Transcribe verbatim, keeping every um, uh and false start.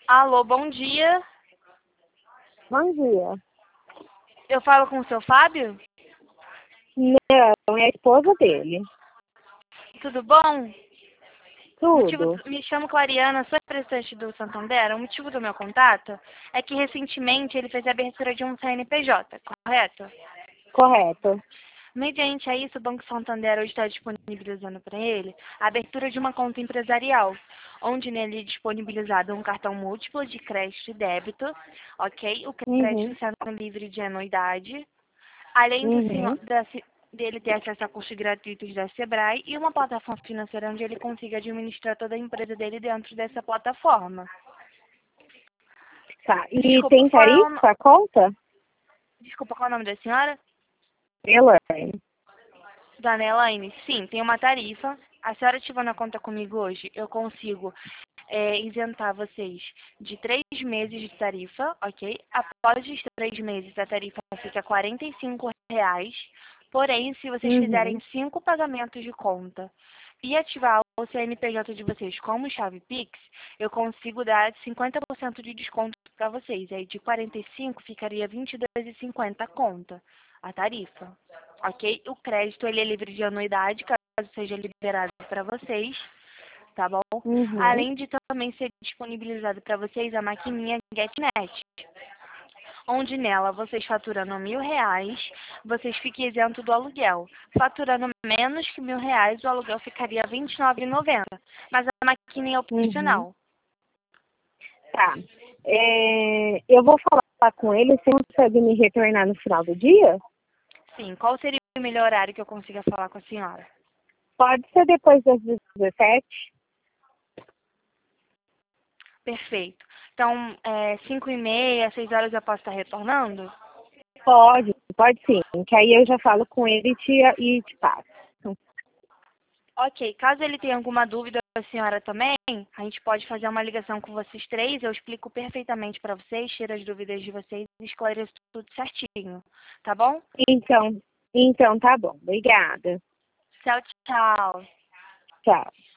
Alô, bom dia. Bom dia. Eu falo com o seu Fábio? Não, é a esposa dele. Tudo bom? O motivo Tudo. do- me chamo Clariana, sou representante do Santander. O motivo do meu contato é que recentemente ele fez a abertura de um C N P J, correto? Correto. Mediante a isso, o Banco Santander hoje está disponibilizando para ele a abertura de uma conta empresarial, onde nele é disponibilizado um cartão múltiplo de crédito e débito, ok? O crédito Uhum. sendo livre de anuidade, além do senhor, Uhum. da, se- dele ter acesso a cursos gratuitos da Sebrae e uma plataforma financeira onde ele consiga administrar toda a empresa dele dentro dessa plataforma. Tá. E Desculpa, tem qual é o, no- tarifa a conta? desculpa, qual é o nome da senhora? Elaine. Dona Elaine, sim, tem uma tarifa. A senhora estiver na conta comigo hoje, eu consigo é, isentar vocês de três meses de tarifa, ok? Após os três meses, a tarifa fica quarenta e cinco reais. Porém, se vocês fizerem Uhum. cinco pagamentos de conta e ativar o C N P J de vocês como chave Pix, eu consigo dar cinquenta por cento de desconto para vocês. Aí de quarenta e cinco ficaria vinte e dois reais e cinquenta a conta, a tarifa. Ok? O crédito ele é livre de anuidade, caso seja liberado para vocês, tá bom? Uhum. Além de também ser disponibilizado para vocês a maquininha GetNet, onde nela vocês faturando mil reais, vocês fiquem isento do aluguel. Faturando menos que mil reais, o aluguel ficaria vinte e nove reais e noventa centavos. Mas a maquininha é Uhum. opcional. Tá. É, eu vou falar com ele. Você consegue me retornar no final do dia? Sim, qual seria o melhor horário que eu consiga falar com a senhora? Pode ser depois das dezessete? Perfeito. Então, é, cinco e meia, seis horas eu posso estar retornando? Pode, pode sim. Que aí eu já falo com ele e te, e te passo. Ok, caso ele tenha alguma dúvida, a senhora também, a gente pode fazer uma ligação com vocês três, eu explico perfeitamente para vocês, tiro as dúvidas de vocês e esclareço tudo certinho, tá bom? Então, então tá bom. Obrigada. Tchau, tchau. Tchau.